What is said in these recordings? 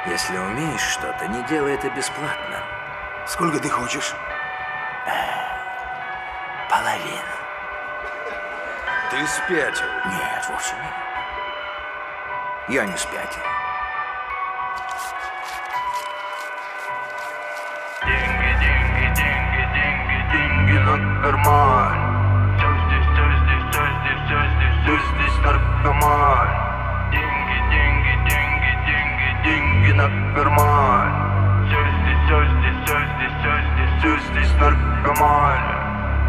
Если умеешь что-то, не делай это бесплатно. Сколько ты хочешь? Половину. Ты спятил. Нет, вовсе нет. Я не спятил. Деньги, деньги, деньги, деньги, деньги на карман. Все здесь, все здесь, все здесь, все здесь, все здесь наркоман. Деньги, деньги, деньги, деньги, деньги на карман. Все здесь, все здесь, все здесь, все здесь, все здесь наркоман.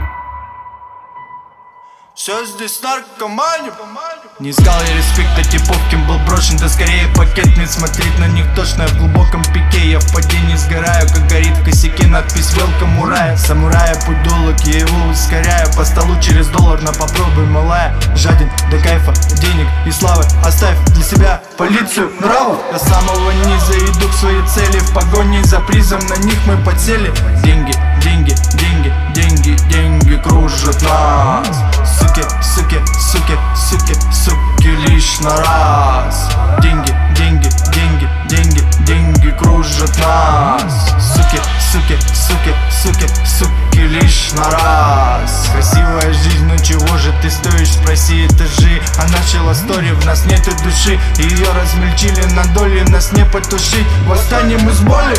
Все здесь наркоманю. Не искал я респекта типов, кем был брошен, да скорее пакет. Не смотреть на них точно, я в глубоком пике. Я в падении сгораю, как горит в косяке надпись «Welcome, урая». Самурая, путь долг, я его ускоряю. По столу через доллар, но попробуй, малая. Жаден до кайфа, денег и славы. Оставь для себя полицию, нравов. До самого низа иду к своей цели. В погоне за призом, на них мы подсели. Деньги, деньги, деньги, деньги, деньги кружат нас. Суки, суки, суки, суки, суки лишь на раз. Деньги, деньги, деньги, деньги, деньги кружат нас. Суки, суки, суки, суки, суки лишь на раз. Красивая жизнь, ну чего же ты стоишь, спроси этажи. А начала стори, в нас нет и души. Ее размельчили на доли, нас не потушить. Восстанем из боли.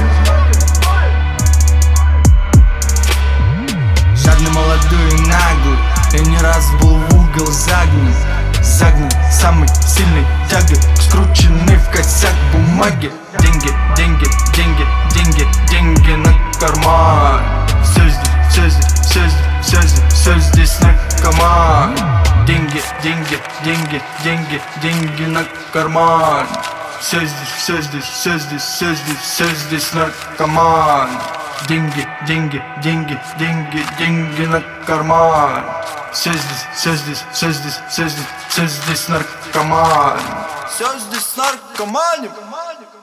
Жадный, молодой и наглый. Я не раз был в угол загнан. Загнан самый сильный тягой, скрученный в косяк бумаги. Деньги, деньги, деньги, деньги, деньги на карман. Все здесь, все здесь, все здесь, все здесь, все здесь наркоман. Деньги, деньги, деньги, деньги, деньги на карман. Все здесь, все здесь, все здесь, все здесь, все здесь наркоман. Деньги, деньги, деньги, деньги, деньги на карман. Все здесь, все здесь, все здесь, все здесь, все здесь наркоман. Все здесь наркоманим.